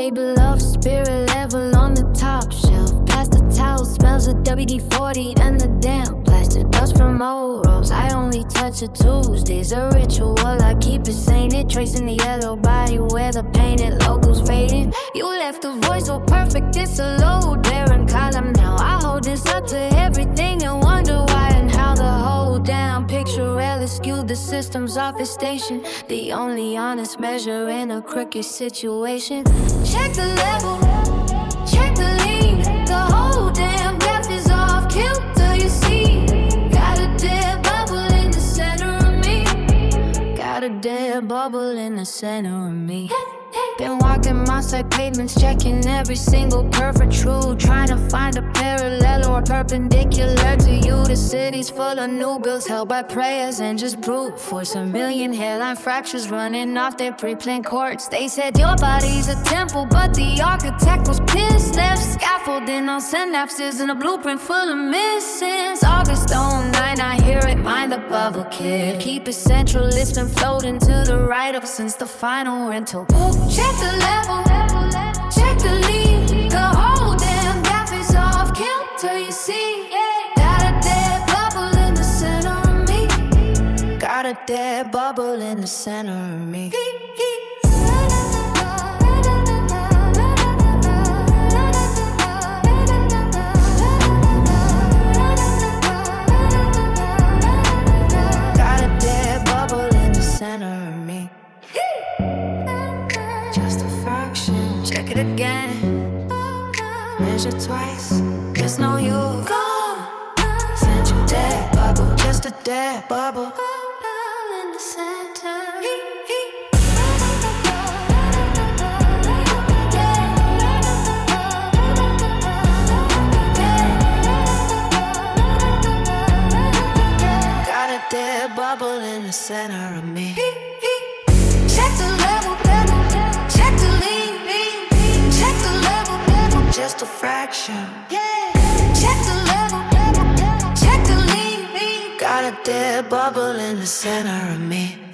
made love, spirit level on the top shelf. Past the towel, smells of WD-40 and the damn plastic dust from old rose. I only touch it Tuesdays, a ritual I keep it sainted. Tracing the yellow body where the painted logo's fading. You left the voice so perfect, it's a low daring column. Now I hold this up to everything and wonder why and how the whole damn picture really skewed the system's office station. The only honest measure in a crooked situation. Check the level, check the lean. The whole damn graph is off kilter, you see. Got a dead bubble in the center of me. Got a dead bubble in the center of me. Been walking mouse-like pavements, checking every single perfect true. Trying to find a parallel or perpendicular to you. The city's full of new builds held by prayers and just brute force. A million hairline fractures running off their pre-planned courts. They said your body's a temple, but the architect was pissed. Left scaffolding on synapses and a blueprint full of missings. August 09, I hear it, mind the bubble kid. Keep it central, it's been floating to the right up since the final rental. Check the level, check the lead. The whole damn graph is off kilter, you see. Got a dead bubble in the center of me. Got a dead bubble in the center of me. Got a dead bubble in the center of me. Just a fraction, check it again. Measure twice, just know you're gone. Send you dead bubble, just a dead bubble in the center. Got a dead bubble in the center of me. Check the level, check the lean, check the level, just a fraction. Check the level, check the lean. Got a dead bubble in the center of me.